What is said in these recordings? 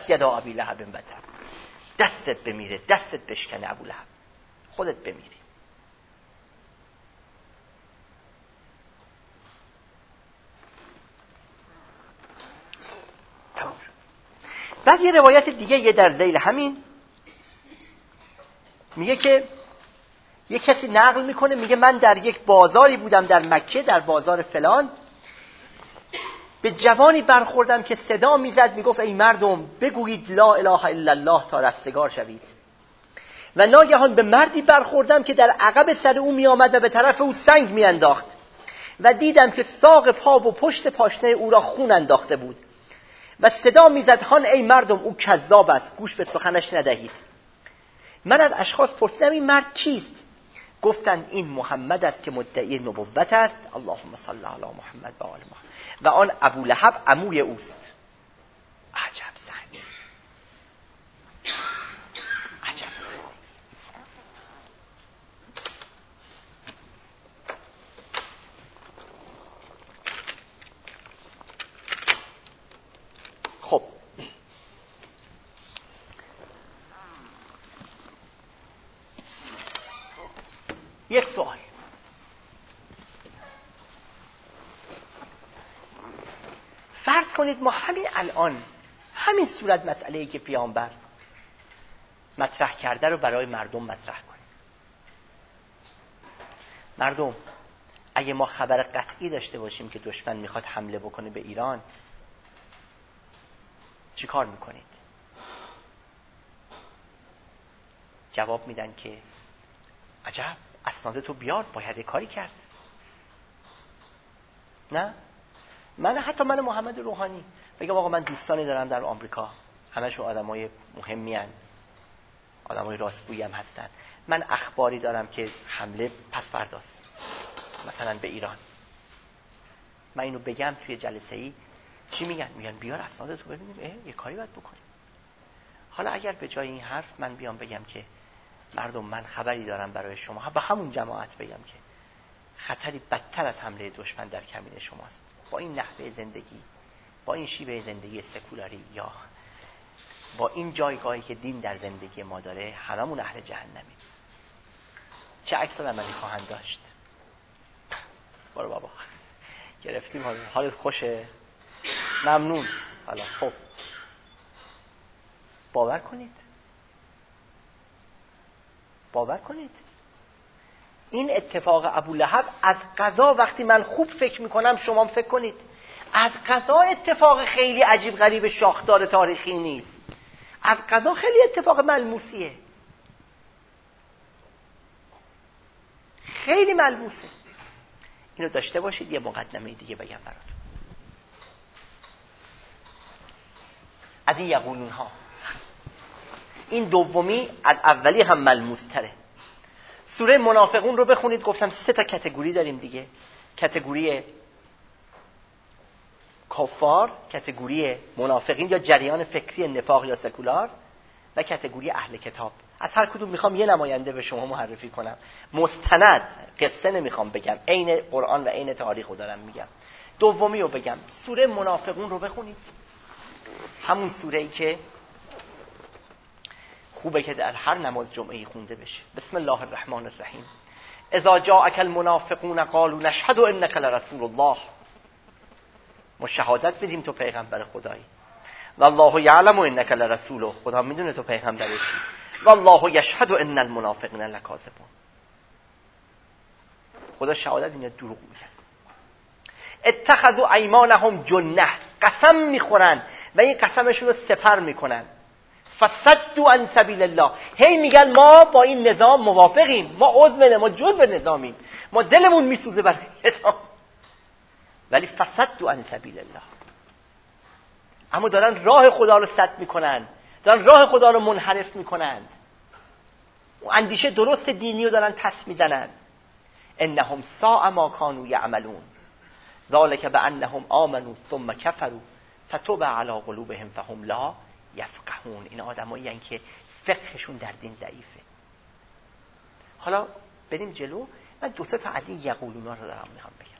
تبت یدا ابی لهب و تب. دستت بمیره، دستت بشکنه ابو لهب، خودت بمیری. بعد یه روایت دیگه یه در ذیل همین میگه که یه کسی نقل میکنه، میگه من در یک بازاری بودم در مکه، در بازار فلان، به جوانی برخوردم که صدا میزد میگفت ای مردم بگویید لا اله الا الله تا رستگار شوید. و ناگهان به مردی برخوردم که در عقب سر او میآمد و به طرف او سنگ میانداخت و دیدم که ساق پا و پشت پاشنه او را خون انداخته بود و صدا میزد هان ای مردم او کذاب است، گوش به سخنش ندهید. من از اشخاص پرسیدم این مرد کیست؟ گفتند این محمد است که مدعی نبوت است. اللهم صل علی محمد و آل محمد. و آن ابو لهب عموی اوست. عجب زنی، عجب زنی. خب یک سوال، فرض کنید ما همین الان همین صورت مسئله‌ای که پیامبر مطرح کرده رو برای مردم مطرح کنیم. مردم اگه ما خبر قطعی داشته باشیم که دشمن میخواد حمله بکنه به ایران، چی کار میکنید؟ جواب میدن که عجب اسناد تو بیار، باید یه کاری کرد. نه، حتی من محمد روحانی بگم آقا من دوستانی دارم در آمریکا، همشون آدمای مهمی هستن، آدمای راستگویی هم هستن، من اخباری دارم که حمله پس فرداست مثلا به ایران، من اینو بگم توی جلسه ای چی میگن؟ میگن بیار اسنادتو ببینیم، یه کاری باید بکنیم. حالا اگر به جای این حرف من بیام بگم که مردم من خبری دارم برای شما، به همون جماعت بگم که خطری بدتر از حمله دشمن در کمین شماست، با این نحوه زندگی، با این شیوه زندگی سکولاری، یا با این جایگاهی که دین در زندگی ما داره، هممون اهل جهنمیم، چه عکس العملی خواهند داشت؟ برو بابا گرفتیم، حالت خوشه، ممنون. حالا خب باور کنید این اتفاق ابو لهب از قضا، وقتی من خوب فکر میکنم شما فکر کنید، از قضا اتفاق خیلی عجیب غریب شاخدار تاریخی نیست، از قضا خیلی اتفاق ملموسیه، خیلی ملموسه. اینو داشته باشید. یه مقدمه دیگه بگم براتون از این یقولون ها. این دومی از اولی هم ملموس تره. سوره منافقون رو بخونید. گفتم 3 تا کاتگوری داریم دیگه، کاتگوری کفار، کاتگوری منافقین یا جریان فکری نفاق یا سکولار، و کاتگوری اهل کتاب. از هر کدوم میخوام یه نماینده به شما معرفی کنم، مستند، قصه نمیخوام بگم، عین قرآن و عین تاریخ رو دارم میگم. دومی رو بگم، سوره منافقون رو بخونید، همون سوره‌ای که خوبه که در هر نماز جمعه‌ای خونده بشه. بسم الله الرحمن الرحیم. اذا جاءك المنافقون قالوا نشهد انك لرسول الله. ما شهادت بدیم تو پیغمبر خدایی. والله یعلم انک لرسوله. خدا میدونه تو پیغمبرشی. والله یشهد ان المنافقین لکاذبون. خدا شهادت اینه دروغ میگن. اتخذوا ایمانهم جنه. قسم میخورن و این قسمشون رو سپر میکنن. فصدوا عن سبیل الله. هی میگن ما با این نظام موافقیم، ما عضو، ما جزء نظامیم، ما دلمون میسوزه برای نظام، ولی فصدوا عن سبیل الله. اما دارن راه خدا رو سد میکنن، دارن راه خدا رو منحرف میکنن، و اندیشه درست دینی رو دارن پس میزنن. انهم ساء ما كانوا يعملون ذلك بانهم آمنوا ثم كفروا فتوب على قلوبهم فهم لا یفقهون. این آدمایی هستند که فقهشون در دین ضعیفه. حالا بریم جلو. من 2 تا از این یقولونا رو دارم میخوام بگم.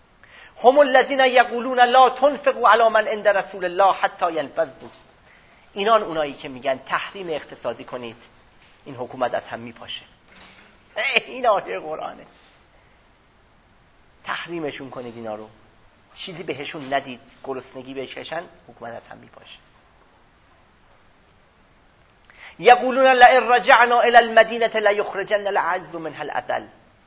هم الذين يقولون لا تنفقوا على من عند رسول الله حتى ينفضوا. اینان اونایی که میگن تحریم اقتصادی کنید این حکومت از هم میپاشه. این آیه قرآنه. تحریمشون کنید اینا رو، چیزی بهشون ندید، گرسنگی بکشن، حکومت از هم میپاشه. یقولون لئن رجعنا الى المدینه لیخرجن الأعز منها الأذل.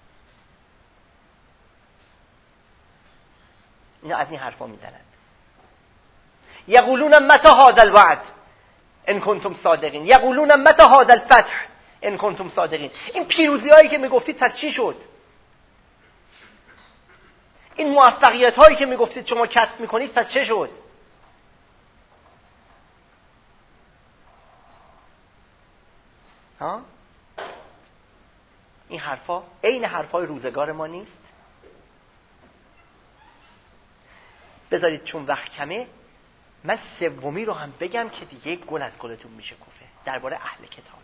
اینا از این حرفا میزنن. یقولون متى هذا الوعد ان کنتم صادقین، یقولون متى هذا الفتح ان کنتم صادقین. این پیروزی هایی که میگفتید پس چی شد؟ این موفقیت هایی که میگفتید شما کسب میکنید پس چه شد؟ ها؟ این حرفا عین حرفای روزگار ما نیست؟ بذارید چون وقت کمه من سومی رو هم بگم که دیگه گل از گلتون میشه کوفه، درباره اهل کتاب.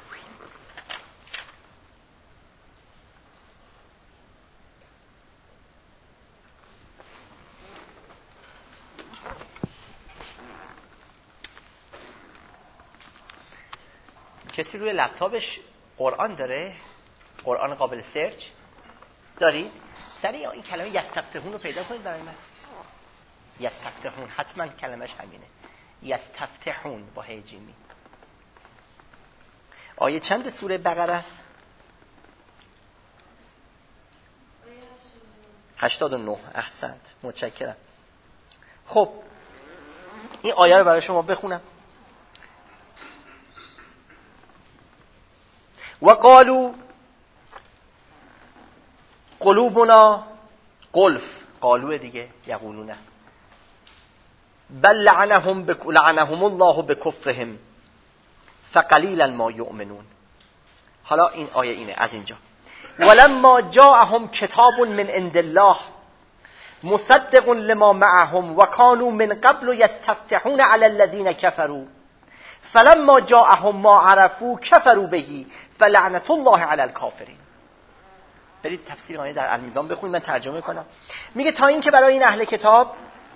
کسی روی لپتاپش قرآن داره؟ قرآن قابل سرچ دارید؟ سریع این کلمه یستفتحون رو پیدا کنید برای من. یستفتحون حتما کلمش همینه، یستفتحون با ه جیمی. آیه چند سوره بقره است؟ 89. احسنت، متشکرم. خب این آیه رو برای شما بخونم. و قالوا قلوبنا قلف، قالوا دیگه، یقولونه. بل لعنهم الله بکفرهم فقلیلا ما یؤمنون. حالا این آیه اینه از اینجا. ولما جاءهم کتاب من عند الله مصدق لما معهم وكانوا من قبل يستفتحون على الذين كفروا فلما جاءهم ما عرفوا كفروا به فلعنة الله على الكافرين. برید تفسیر آیه در المیزان بخونید، من ترجمه کنم. میگه تا این که برای این اهل کتاب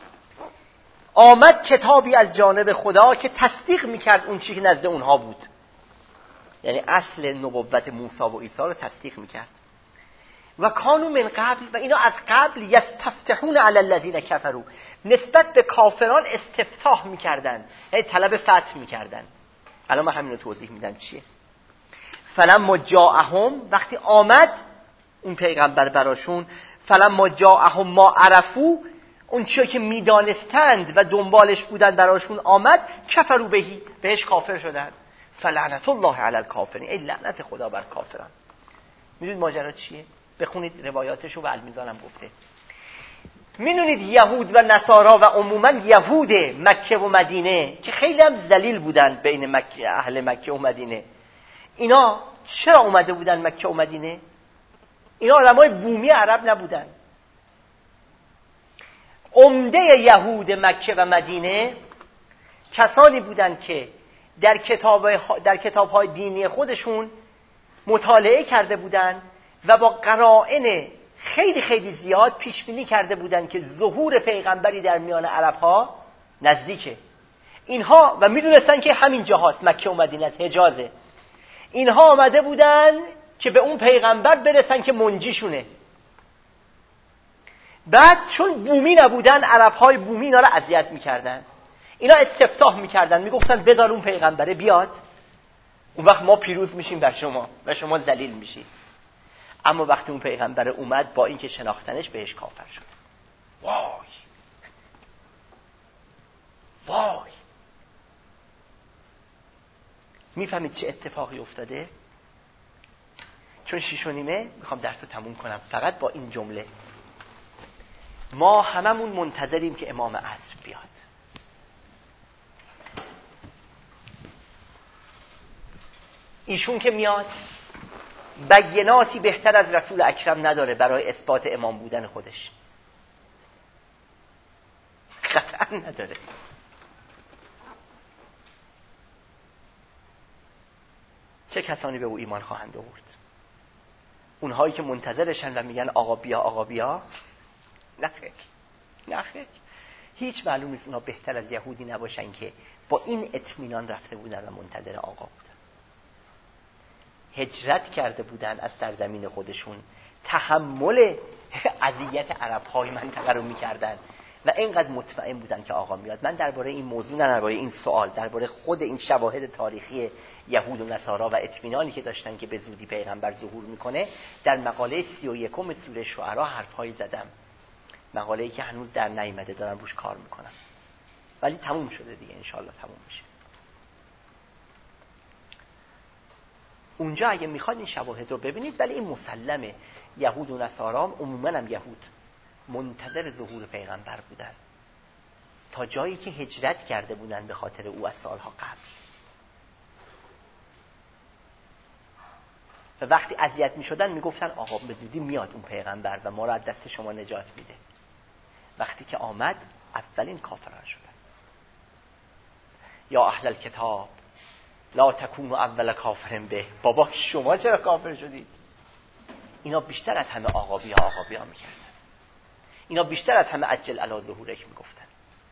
آمد کتابی از جانب خدا که تصدیق میکرد اون چیزی که نزد اونها بود، یعنی اصل نبوت موسی و عیسی رو تصدیق میکرد. و کانوا من قبل، و اینا از قبل یستفتحون علی الذین کفروا، نسبت به کافران استفتاح میکردن، یعنی طلب فتح میکردن. الان من همین رو توضیح میدم چیه. فلما جاءهم، وقتی آمد اون پیغمبر براشون، فلما جاءهم ما عرفوا، اون چیزی که میدانستند و دنبالش بودن براشون آمد، کفروا بهی، بهش کافر شدن. فلعنت الله علی الکافرین، ای لعنت خدا بر کافران. میدونید ماجرا چیه؟ بخونید روایاتشو و المیزانم گفته. میدونید یهود و نصارا و عموما یهود مکه و مدینه که خیلی هم ذلیل بودن بین اهل مکه و مدینه، اینا چرا اومده بودن مکه و مدینه؟ اینا آدمای بومی عرب نبودن. عمده یهود مکه و مدینه کسانی بودند که در کتاب‌های دینی خودشون مطالعه کرده بودند و با قرائن خیلی خیلی زیاد پیش بینی کرده بودند که ظهور پیغمبری در میان عرب‌ها نزدیکه. اینها و میدونستن که همین جاهاست، مکه و مدینه است، حجازه. اینها آمده بودن که به اون پیغمبر برسن که منجیشونه. بعد چون بومی نبودن، عرب‌های بومی اینا رو اذیت می‌کردن. اینا استفتاح می‌کردن، میگفتن بذار اون پیغمبره بیاد، اون وقت ما پیروز میشیم بر شما و شما ذلیل میشید. اما وقتی اون پیغمبر اومد، با اینکه شناختنش، بهش کافر شد. وای وای، میفهمید چه اتفاقی افتاده؟ چون 6:30 میخوام درس رو تموم کنم فقط با این جمله. ما هممون منتظریم که امام عصر بیاد. ایشون که میاد بیناتی بهتر از رسول اکرم نداره برای اثبات امام بودن خودش، قطعا نداره. چه کسانی به او ایمان خواهند آورد؟ اونهایی که منتظرشن و میگن آقا بیا آقا بیا؟ نه خیر. هیچ معلوم نیست اونا بهتر از یهودی نباشن که با این اطمینان رفته بودن و منتظر آقا بودن. هجرت کرده بودن از سرزمین خودشون، تحمل اذیت عرب‌های منطقه رو می‌کردن و اینقدر مطمئن بودن که آقا میاد. من درباره این موضوع، درباره این سوال، درباره خود این شواهد تاریخی یهود و نصارا و اطمینانی که داشتن که به زودی پیغمبر ظهور میکنه، در مقاله 31 سوره شعرا حرفایی زدم. مقاله‌ای که هنوز در نیامده، دارم روش کار میکنم، ولی تموم شده دیگه، انشالله تموم میشه. اونجا اگه میخواد این شواهد رو ببینید، ولی این مسلمه یهود و نصارا، عموما هم یهود، منتظر ظهور پیغمبر بودن تا جایی که هجرت کرده بودن به خاطر او از سالها قبل. و وقتی اذیت میشدن میگفتن آقا به زودی میاد اون پیغمبر و ما رو از دست شما نجات میده. وقتی که آمد اولین کافران شدن. یا اهل الکتاب لا تکونوا اول کافر به. بابا شما چرا کافر شدید؟ اینا بیشتر از همه آقابی ها میکردن. اینا بیشتر از همه عجل علی ظهورک میگفتن.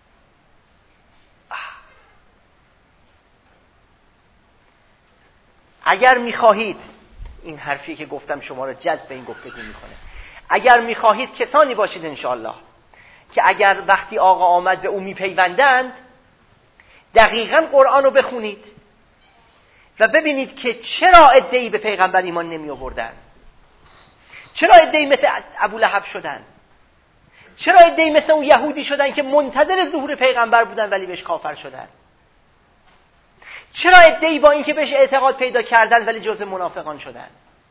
اگر میخواهید، این حرفی که گفتم شما رو جذب این گفتگو میکنه، اگر میخواهید کسانی باشید انشاءالله که اگر وقتی آقا آمد به او میپیوندند، دقیقاً قرآن رو بخونید و ببینید که چرا عده‌ای به پیغمبر ایمان نمی آوردن، چرا عده‌ای مثل ابولهب شدن، چرا عده‌ای مثل اون یهودی شدن که منتظر ظهور پیغمبر بودن ولی بهش کافر شدن، چرا عده‌ای با اینکه بهش اعتقاد پیدا کردن ولی جزء منافقان شدن.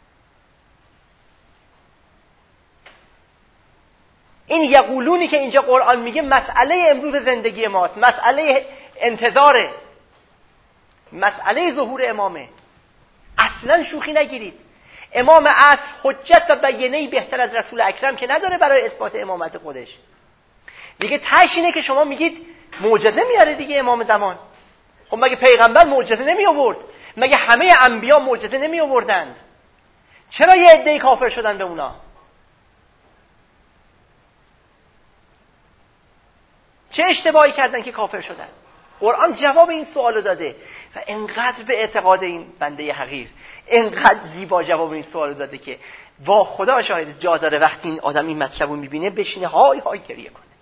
این یقولونی که اینجا قرآن میگه مسئله امروز زندگی ماست، مسئله انتظاره، مسئله ظهور امامه. اصلا شوخی نگیرید. امام عصر حجت و بیانه‌ای بهتر از رسول اکرم که نداره برای اثبات امامت خودش. دیگه تهش اینه که شما میگید معجزه میاره دیگه امام زمان. خب مگه پیغمبر معجزه نمی آورد؟ مگه همه انبیا معجزه نمی آوردند؟ چرا یه عده‌ای کافر شدن به اونا؟ چه اشتباهی کردن که کافر شدن؟ قرآن جواب این سوالو داده و انقدر به اعتقاد این بنده حقیر انقدر زیبا جواب این سوالو داده که وا خدا شاهد جا داره وقتی این آدم این مطلبو میبینه بشینه های های گریه کنه.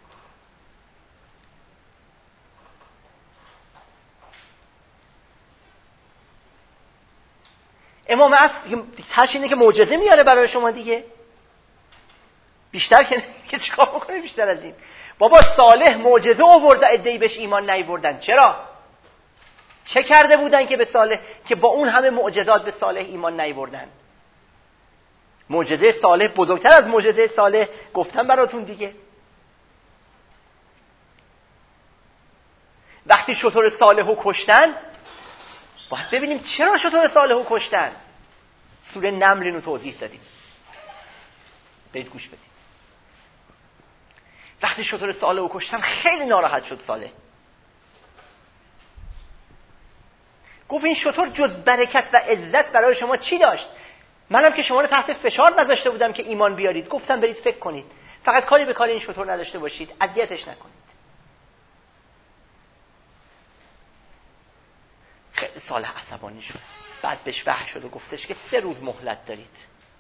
امام عصر تاش اینه که معجزه میاره برای شما دیگه. بیشتر که چیکار بکنه بیشتر از این؟ بابا صالح معجزه آورد، عده‌ای بهش ایمان نیاوردن. چرا؟ چه کرده بودن که به صالح، که با اون همه معجزات به صالح ایمان نیاوردن؟ معجزه صالح بزرگتر از معجزه صالح گفتم براتون دیگه. وقتی شتر صالحو کشتن، باید ببینیم چرا شتر صالحو کشتن. سوره نمل اینو توضیح دادیم، برید گوش بدید. وقتی شتر صالحو کشتن خیلی ناراحت شد صالح. گفت این شتر جز برکت و عزت برای شما چی داشت؟ منم که شما رو تحت فشار نذاشته بودم که ایمان بیارید، گفتم برید فکر کنید، فقط کاری به کار این شتر نداشته باشید، اذیتش نکنید. خیلی صالح عصبانی شد. بعد بهش وحی شد و گفتش که 3 روز مهلت دارید.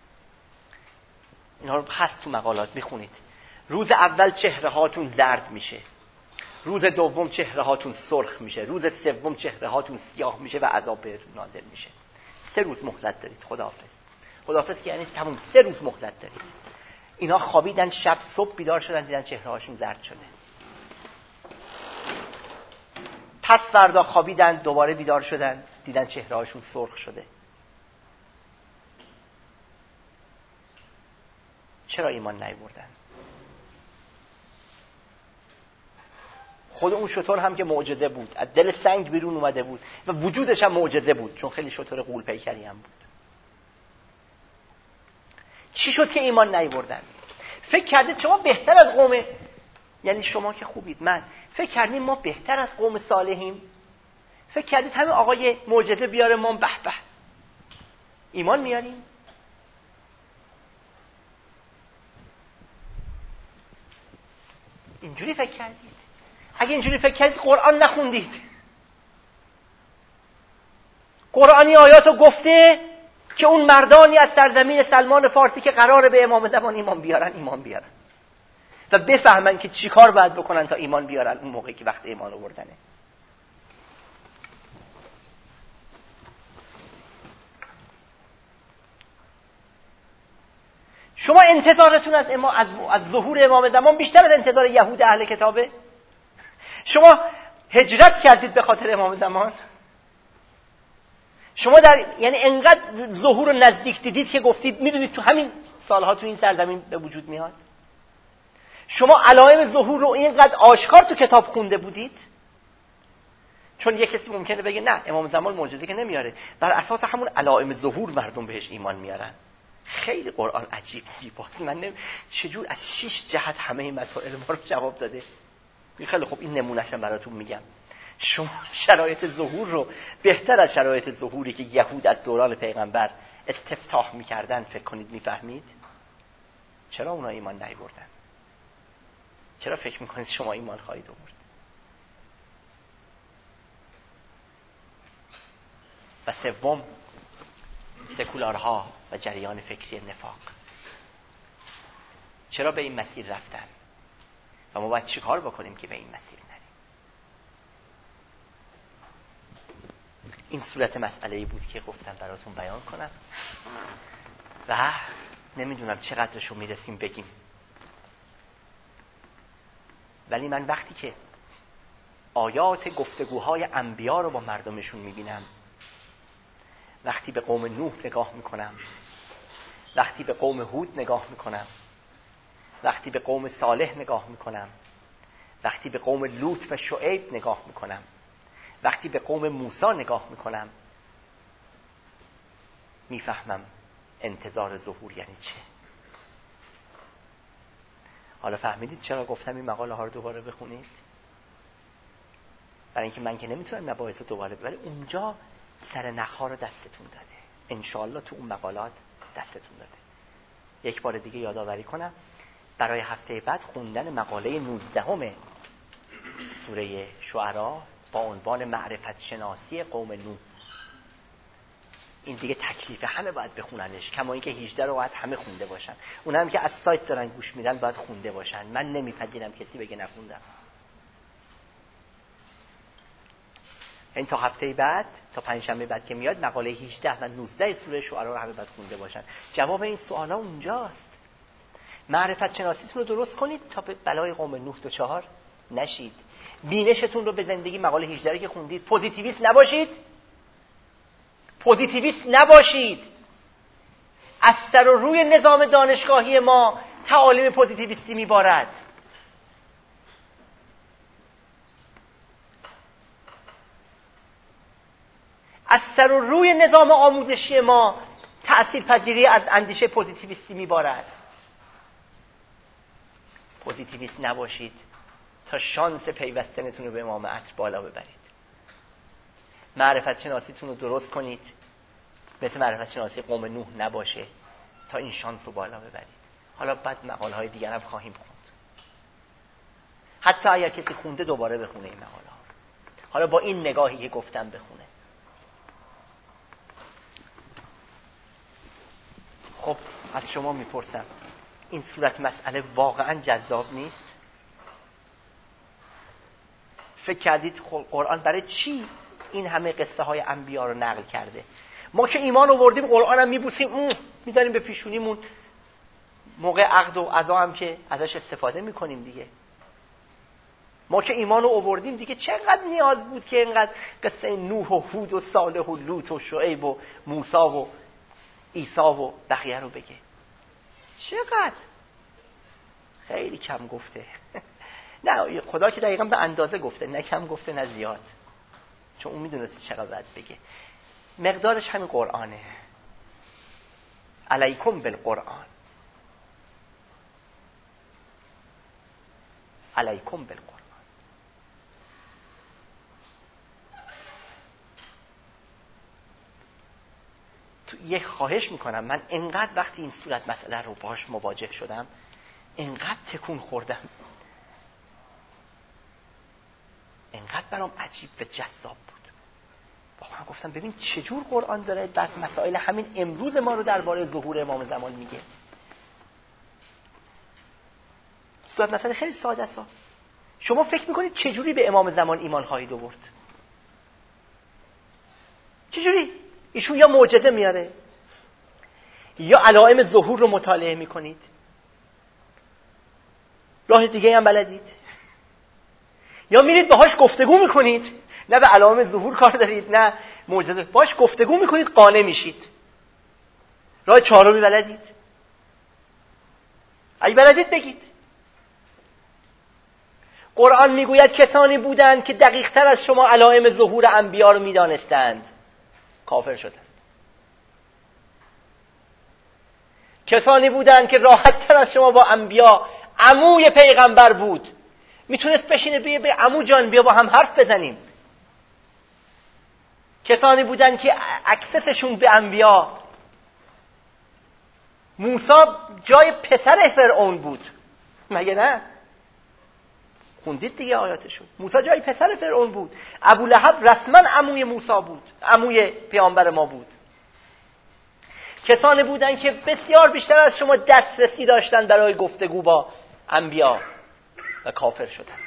اینا رو هست تو مقالات میخونید. روز اول چهره هاتون زرد میشه، روز دوم چهره هاتون سرخ میشه، روز سوم چهره هاتون سیاه میشه و عذاب نازل میشه. 3 روز مهلت دارید. خداحافظ. خداحافظ که یعنی تموم. 3 روز مهلت دارید. اینا خوابیدن، شب صبح بیدار شدن دیدن چهره هاشون زرد شده. پس فردا خوابیدن، دوباره بیدار شدن دیدن چهره هاشون سرخ شده. چرا ایمان نیاوردن؟ خود اون شتر هم که معجزه بود، از دل سنگ بیرون اومده بود و وجودش هم معجزه بود، چون خیلی شتر غول پیکری هم بود. چی شد که ایمان نیاوردن؟ فکر کردید شما بهتر از قوم، یعنی شما که خوبید، من فکر کردیم ما بهتر از قوم صالحیم؟ فکر کردید همه آقای معجزه بیاره ما به به ایمان میاریم؟ اینجوری فکر کردید؟ اگه اینجوری فکر کردید قرآن نخوندید. قرآنی آیاتو گفته که اون مردانی از سرزمین سلمان فارسی که قراره به امام زمان ایمان بیارن و بفهمن که چی کار باید بکنن تا ایمان بیارن اون موقعی که وقت ایمان آوردنه. شما انتظارتون از ظهور امام زمان بیشتر از انتظار یهود اهل کتابه؟ شما هجرت کردید به خاطر امام زمان؟ شما یعنی انقدر ظهور رو نزدیک دیدید که گفتید میدونید تو همین سالها تو این سرزمین به وجود میاد؟ شما علائم ظهور رو اینقدر آشکار تو کتاب خونده بودید؟ چون یک کسی ممکنه بگه نه امام زمان معجزه که نمیاره، بر اساس همون علائم ظهور مردم بهش ایمان میارن. خیلی قرآن عجیب زیباست. من چجور از 6 جهت همه این مسائل ما رو جواب داده. خیلی خب این نمونهش هم براتون میگم. شما شرایط ظهور رو بهتر از شرایط ظهوری که یهود از دوران پیغمبر استفتاح میکردن فکر کنید میفهمید؟ چرا اونا ایمان نیاوردن؟ چرا فکر میکنید شما ایمان خواهید آورد؟ و سوم، سکولارها و جریان فکری نفاق چرا به این مسیر رفتن و ما باید چی کار بکنیم که به این مسیر نریم؟ این صورت مسئله‌ای بود که گفتم براتون بیان کنم و نمیدونم چقدرشو میرسیم بگیم، ولی من وقتی که آیات گفتگوهای انبیا رو با مردمشون میبینم، وقتی به قوم نوح نگاه میکنم، وقتی به قوم هود نگاه میکنم، وقتی به قوم صالح نگاه میکنم، وقتی به قوم لوط و شعیب نگاه میکنم، وقتی به قوم موسی نگاه میکنم، میفهمم انتظار ظهور یعنی چه. حالا فهمیدید چرا گفتم این مقاله ها رو دوباره بخونید؟ برای اینکه من که نمیتونم مباحث رو دوباره ولی اونجا سر نخها رو دستتون داده. انشاءالله تو اون مقالات دستتون داده. یک بار دیگه یادآوری کنم برای هفته بعد خوندن مقاله 19 سوره شعرا با عنوان معرفت شناسی قوم نوح. این دیگه تکلیف همه باید بخوننش، کما اینکه 18 رو باید همه خونده باشن. اونها هم که از سایت دارن گوش میدن باید خونده باشن. من نمیپذیرم کسی بگه نخوندم. این تا هفته بعد، تا پنجشنبه بعد که میاد، مقاله 18 و 19 سوره شعرا رو همه باید خونده باشن. جواب این سوالا اونجاست. معرفت شناسیتون رو درست کنید تا به بلای قوم نوح دچار نشید. بینشتون رو به زندگی، مقاله 18 رو که خوندید، پوزیتیویست نباشید. پوزیتیویست نباشید. از سر و روی نظام دانشگاهی ما تعالیم پوزیتیویستی میبارد. از سر و روی نظام آموزشی ما تأثیر پذیری از اندیشه پوزیتیویستی میبارد. پوزیتیویست نباشید تا شانس پیوستنتون رو به امام عصر بالا ببرید. معرفت شناسیتون رو درست کنید مثل معرفت شناسی قوم نوح نباشه تا این شانس رو بالا ببرید. حالا بعد مقاله های دیگر هم خواهیم خوند. حتی اگر کسی خونده دوباره بخونه این مقاله ها. حالا با این نگاهی که گفتم بخونه. خب از شما میپرسم این صورت مسئله واقعا جذاب نیست؟ فکر کردید قرآن برای چی این همه قصه های انبیا رو نقل کرده؟ ما که ایمان آوردیم قرآن هم میبوسیم میذاریم به پیشونیمون، موقع عقد و عزا هم که ازش استفاده میکنیم دیگه. ما که ایمان رو آوردیم دیگه چقدر نیاز بود که اینقدر قصه نوح و هود و صالح و لوط و شعیب و موسی و عیسی و بقیه رو بگه؟ چقدر خیلی کم گفته. نه خدا که دقیقا به اندازه گفته، نه کم گفته نه زیاد، چون اون میدونست چقدر باید بگه. مقدارش همین قرآنه. علیکم بالقرآن، علیکم بالقرآن. یه خواهش میکنم، من انقدر وقتی این صورت مسئله رو باهاش مواجه شدم انقدر تکون خوردم. برام عجیب و جذاب بود. واقعا گفتم ببین چجور قرآن داره بعض مسائل همین امروز ما رو درباره ظهور امام زمان میگه. صورت مسئله خیلی ساده است. شما فکر میکنید چجوری به امام زمان ایمان خواهید آورد؟ چجوری؟ ایشون یا معجزه میاره یا علائم ظهور رو مطالعه میکنید. راه دیگه هم بلدید؟ یا میرید باهاش گفتگو میکنید، نه به علائم ظهور کار دارید نه معجزه، باهاش گفتگو میکنید قانع میشید. راه چهارمی بلدید؟ اگه بلدید بگید. قرآن میگوید کسانی بودند که دقیق تر از شما علائم ظهور انبیا رو میدانستند، کافر شدند. کسانی بودند که راحت تر از شما با انبیا، عموی پیغمبر بود، میتونست بشینه به عمو جان بیا با هم حرف بزنیم. کسانی بودند که اکسسشون به انبیا. موسی جای پسر فرعون بود، مگه نه؟ خوندید دیگه آیاتشو. موسی جای پسر فرعون بود. ابولهب رسما عموی موسی بود، عموی پیامبر ما بود. کسانی بودند که بسیار بیشتر از شما دسترسی داشتن برای گفتگو با انبیا و کافر شدند.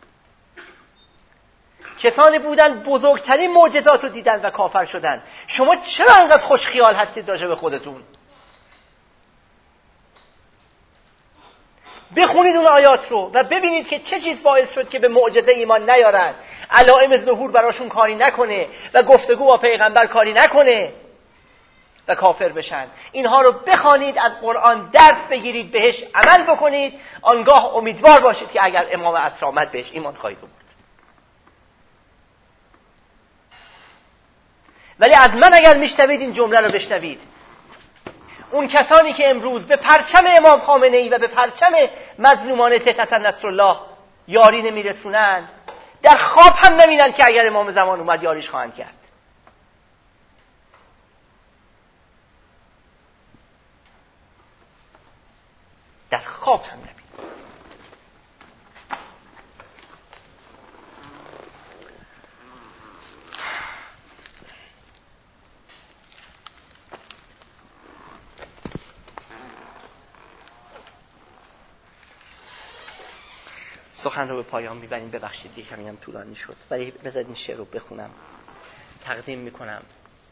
کسانی بودند بزرگترین معجزات رو دیدن و کافر شدند. شما چرا انقدر خوش خیال هستید راجع به خودتون؟ بخونید اون آیات رو و ببینید که چه چیز باعث شد که به معجزه ایمان نیارن، علائم ظهور براشون کاری نکنه و گفتگو با پیغمبر کاری نکنه و کافر بشن. اینها رو بخوانید، از قرآن درس بگیرید، بهش عمل بکنید، آنگاه امیدوار باشید که اگر امام عصر آمد بهش ایمان خواهید آورد. ولی از من اگر میشنوید این جمله رو بشنوید، اون کسانی که امروز به پرچم امام خامنه‌ای و به پرچم مظلومان سید حسن نصرالله یاری نمیرسونن، در خواب هم نمیدن که اگر امام زمان اومد یاریش خواهند کرد. در خواب هم نمیدن. سخن رو به پایان میبریم. ببخشید دیگه کمی هم طولانی شد، ولی بذارید این شعر رو بخونم، تقدیم میکنم.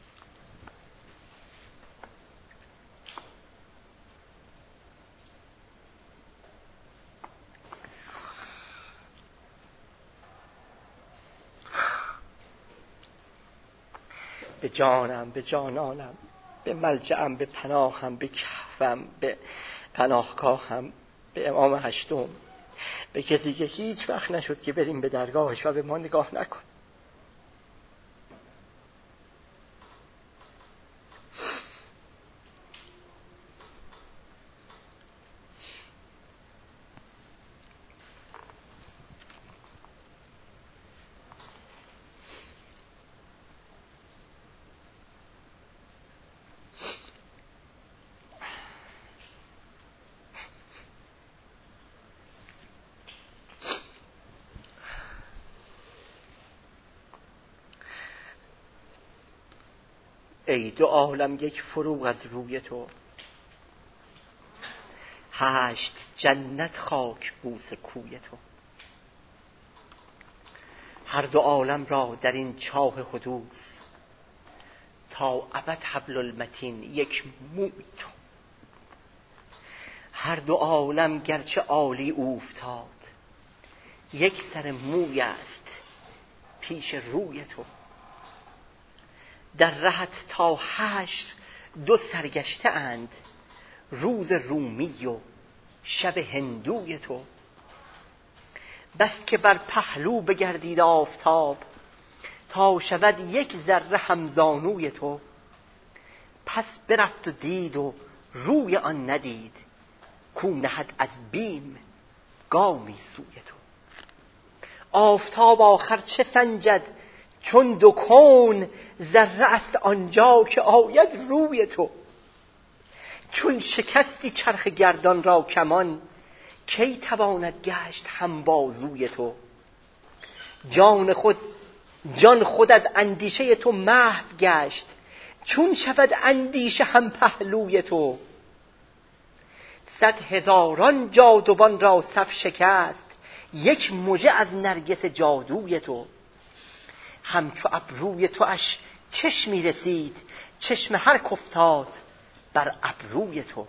به جانم، به جانانم، به ملجأم، به پناهم، به کهفم، به پناهگاهم، به امام هشتم، به کسی که هیچ وقت نشد که بریم به درگاهش و به ما نگاه نکن. ای دو عالم یک فروغ از روی تو، 8 جنت خاک بوس کوی تو. هر دو عالم را در این چاه حدوث، تا ابد حبل المتین یک موی تو. هر دو عالم گرچه عالی اوفتاد، یک سر موی است پیش روی تو. در رهت تا حشر 2 سرگشته اند، روز رومی و شب هندوی تو. بس که بر پهلو بگردید آفتاب، تا شود 1 ذره همزانوی تو. پس برفت و دید و روی آن ندید، کو نهد از بیم گامی سوی تو. آفتاب آخر چه سنجد چون 2 کون، ذره است آنجا که آید روی تو. چون شکستی چرخ گردان را کمان، کی تواند گشت هم بازوی تو. جان خود از اندیشه تو محو گشت، چون شود اندیشه هم پهلوی تو. 100,000 جادوان را صف شکست، یک مژه از نرگس جادوی تو. همچو ابروی تواش چشمی رسید، چشم هر کفتاد بر ابروی تو.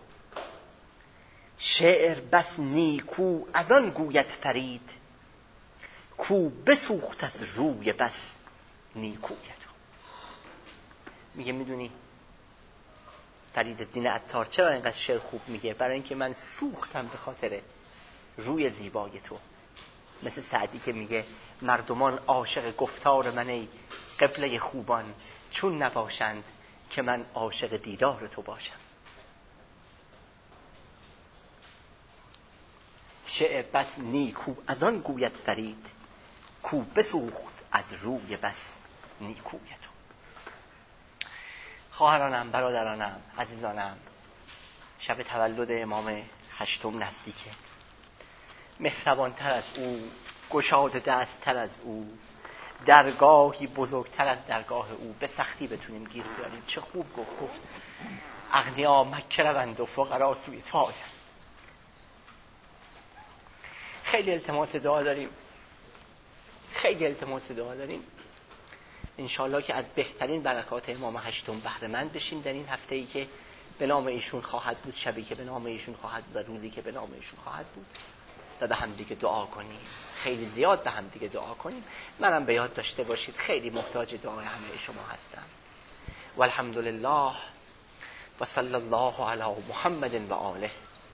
شعر بس نیکو از آن گوید فرید، کو بسوخت از روی بس نیکوی تو. میگه میدونی فریدالدین عطار چرا اینقدر شعر خوب میگه؟ برای اینکه من سوختم به خاطر روی زیبای تو. مثل سعدی که میگه مردمان عاشق گفتار من ای قبله خوبان، چون نباشند که من عاشق دیدار تو باشم. شعر بس نیکو از آن گوید فرید، کو بسوخت از روی بس نیکوی تو. خواهرانم، برادرانم، عزیزانم، شب تولد امام هشتم نزدیکه. مهربانتر از او، گشاده دستتر از او، درگاهی بزرگتر از درگاه او به سختی بتونیم گیر بیاریم. چه خوب گفت اغنیا مکه روند و فقرا سوی تو آیند. خیلی التماس دعا داریم، انشالله که از بهترین برکات امام هشتم بهره مند بشیم در این هفته‌ای که به نام ایشون خواهد بود، شبی که به نام ایشون خواهد بود و روزی که به نام ایشون خواهد بود، و به هم دیگه دعا کنیم، خیلی زیاد به هم دیگه دعا کنیم. منم به یاد داشته باشید خیلی محتاج دعای همه شما هستم. والحمدلله و صلی الله علی محمد و آله.